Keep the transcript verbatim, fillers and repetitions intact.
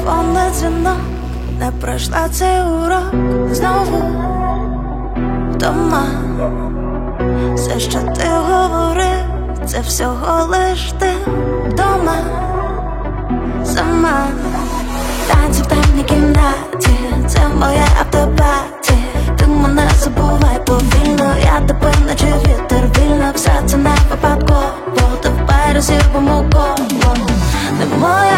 телефонний дзвінок, не пройшла цей урок. Знову вдома. Все, що ти говорив, це всього лиш ти вдома. Сама танці в темній кімнаті, це моя автопаті. Ти мене забувай повільно, я тебе наче вітер вільно. Все це не випадково, ти в березі помилково. Не моя